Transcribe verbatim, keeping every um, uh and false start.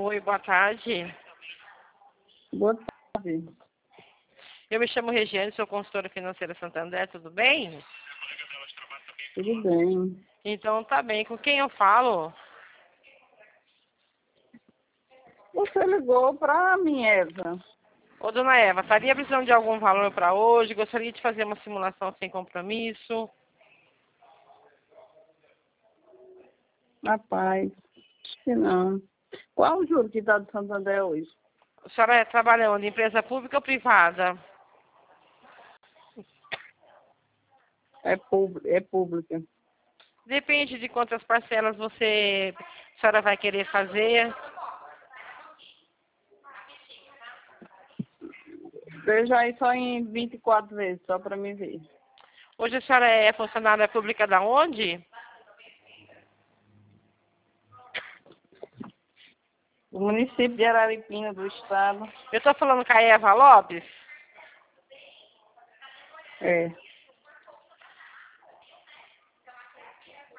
Oi, boa tarde. Boa tarde. Eu me chamo Regiane, sou consultora financeira Santander, tudo bem? Tudo bem. Então tá bem. Com quem eu falo? Você ligou para mim, Eva. Ô, dona Eva, estaria precisando de algum valor para hoje? Gostaria de fazer uma simulação sem compromisso. Rapaz, acho que não. Qual o juro que está do Santander hoje? A senhora trabalha onde? Empresa pública ou privada? É, público, é pública. Depende de quantas parcelas você, a senhora vai querer fazer. Veja aí só em vinte e quatro vezes, só para me ver. Hoje a senhora é funcionária pública da onde? O município de Araripina, do estado. Eu estou falando com a Eva Lopes. É.